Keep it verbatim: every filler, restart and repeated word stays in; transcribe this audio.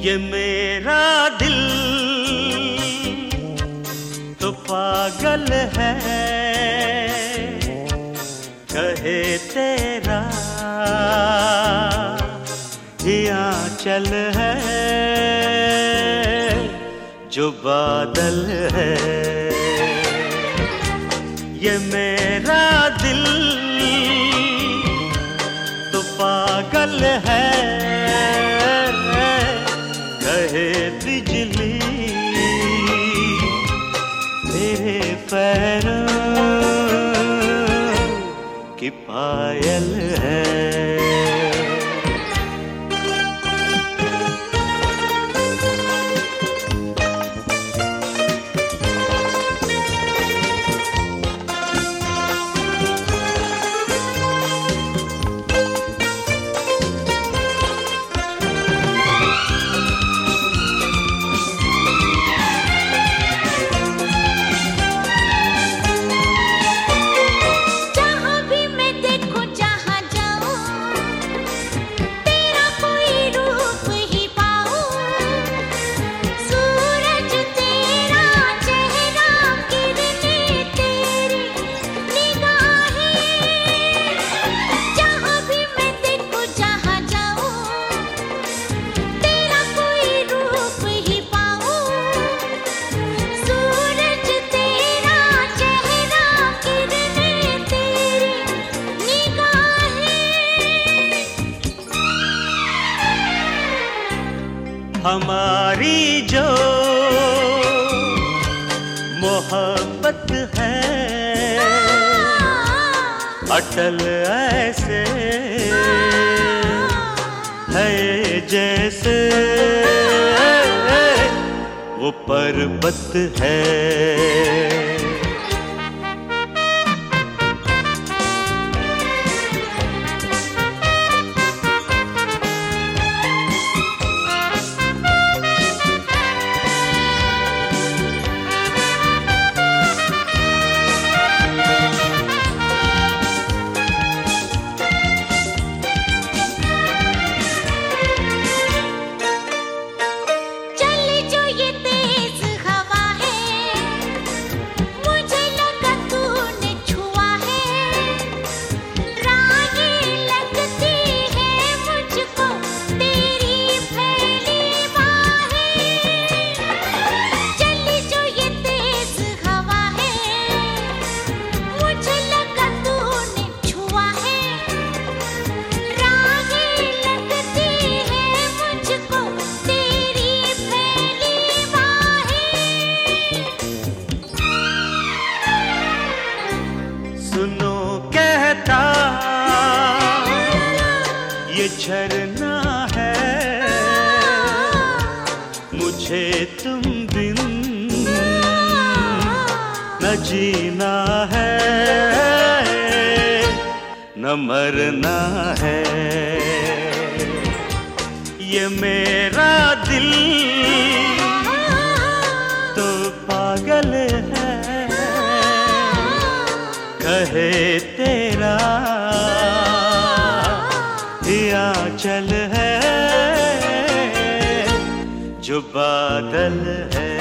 ये मेरा दिल तो पागल है, कहे तेरा ही आंचल है जो बादल है। ये मेरा दिल तो पागल है, कहे बिजली तेरे पैरों की पायल है। हमारी जो मोहब्बत है अटल ऐसे है जैसे वो पर्वत है। सुनो कहता ये झरना है, मुझे तुम बिन न जीना है न मरना है। ये मेरा दिल तो पागल है, कहे तेरा ही आंचल है जो बादल है।